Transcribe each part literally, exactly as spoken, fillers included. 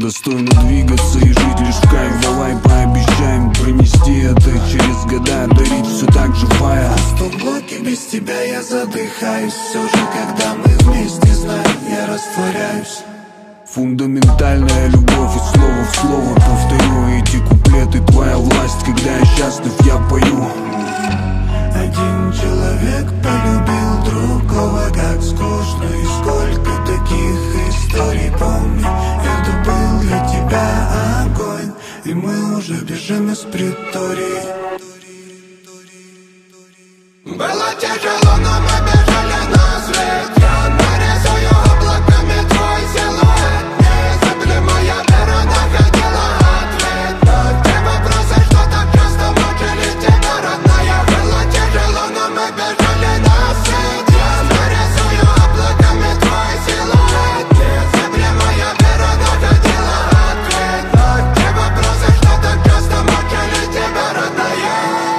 Достойно двигаться и жить лишь в кайф. Давай пообещаем пронести это через года, дарить все так же фая. В полблоке без тебя я задыхаюсь. Все же, когда мы вместе, знаю, я растворяюсь. Фундаментальная любовь, и слово в слово повторю эти куплеты. Твоя власть, когда я счастлив, я пою. Один человек полюбил другого, как скучно. И сколько таких историй, помню. Это был для тебя огонь, и мы уже бежим из притории. Было тяжело, но мы бежали на свет. Я нарисую облаками твой силуэт. Незыблемая вера находила ответ на те вопросы, что так часто мучили тебя, родная. Было тяжело, но мы бежали на свет. Я нарисую облаками твой силуэт. Незыблемая вера находила ответ на те вопросы, что так часто мучили тебя, родная.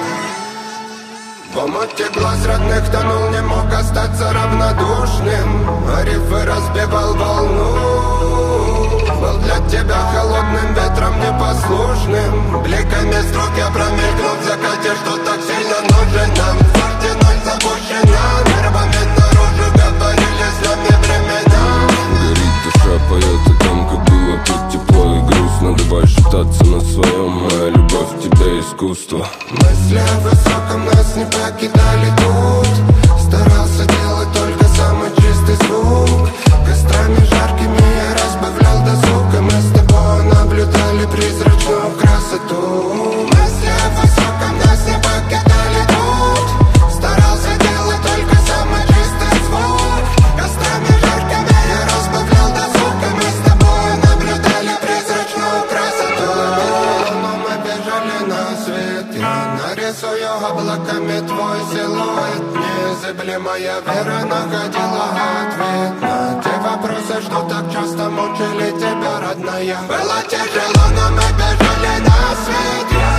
В омуте глаз родных тонул, не мог остаться равнодушным. А рифы разбивал волну. Был для тебя холодным ветром непослушным. Бликами струк я промелькнул в закате, что так сильно нужен нам. В форте ноль запущена, нервами наружу говорили с нами времена. Горит душа, поет о том, как было тут тепло и грустно. Давай шептаться на своем, моя любовь в тебе искусство. Мысли о высоком нас не покидали тут. Старался делать только самый чистый звук. Кострами жаркими я разбавлял досуг, и мы с тобой наблюдали призрачную красоту. Мысли о высоком нас не покидали тут. Старался делать только самый чистый звук. Кострами жаркими я разбавлял досуг, и мы с тобой наблюдали призрачную красоту. Но мы бежали на свет. Я нарисую облаками твой силуэт. Незыблемая вера находила ответ на те вопросы, что так часто мучили тебя, родная. Было тяжело, но мы бежали на свет. Я